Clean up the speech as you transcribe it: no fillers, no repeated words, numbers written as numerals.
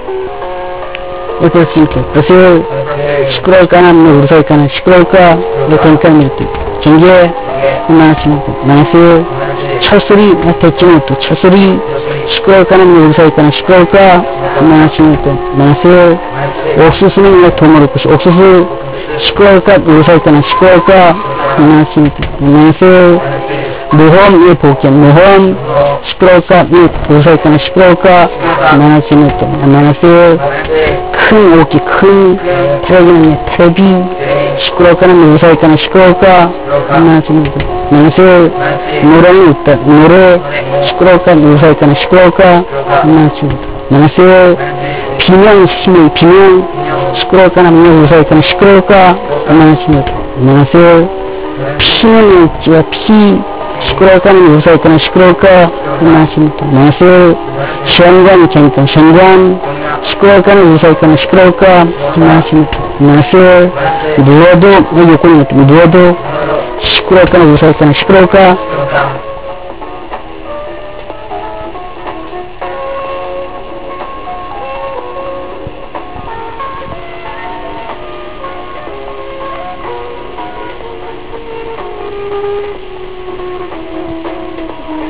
예, 그렇습니까? 그래서 시끄러울까나, 우르사일까나, 시끄러울까, 그러니까 이렇게 경계, 나왔습니다. 나와서 철소리, 대충 또 철소리, 시끄러울까나, 우르사일까나, 시끄러울까, 나왔습니다. 나와서 옥수수는 도모를 것이, 옥수수, 시끄러울까, 우르사일까나, 시끄러울까, 나왔습니다. 나와서 모험, 복귀, 모험, 시끄러울까, 우르사일까나, 시끄러울까, 나왔습니다. 나와서 큰 오기, 큰 테레비는 테레비, 시끄러울까나, 우르사일까나, 시끄러울까, 나왔습니다. 나와서 노래는 있다, 노래, 시끄러울까, 우르사일까나, 시끄러울까, 나왔습니다. 나와서 비명, 시명, 비명, 시끄러울까나, 우르사일까나, 시끄러울까, 나왔습니다. 나와서 피는 있지와 피, 시끄러울까나, 우르사일까나, 시끄러울까, 나왔습니다. 나와서 시원관, 재밌다, 시원관, 시끄러울까나, 우르사일까나, 시끄러울까, 나왔습니다. 나와서 누워도, 요건이 누워도, 시끄러울까나, 우르사일까나, 시끄러울까,